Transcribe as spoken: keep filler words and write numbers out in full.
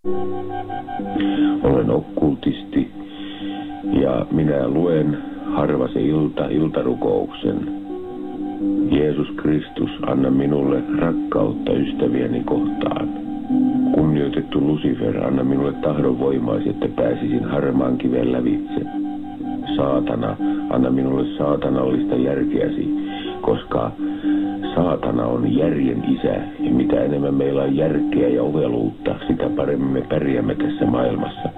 Olen okkultisti ja minä luen harva se ilta iltarukouksen. Jeesus Kristus, anna minulle rakkautta ystäviäni kohtaan. Kunnioitettu Lucifer, anna minulle tahdon voimaisi, että pääsisin harmaan kiven lävitse. Saatana, anna minulle saatanallista järkeäsi, koska saatana on järjen isä, ja mitä enemmän meillä on järkeä ja oveluutta, sitä paremmin me pärjäämme tässä maailmassa.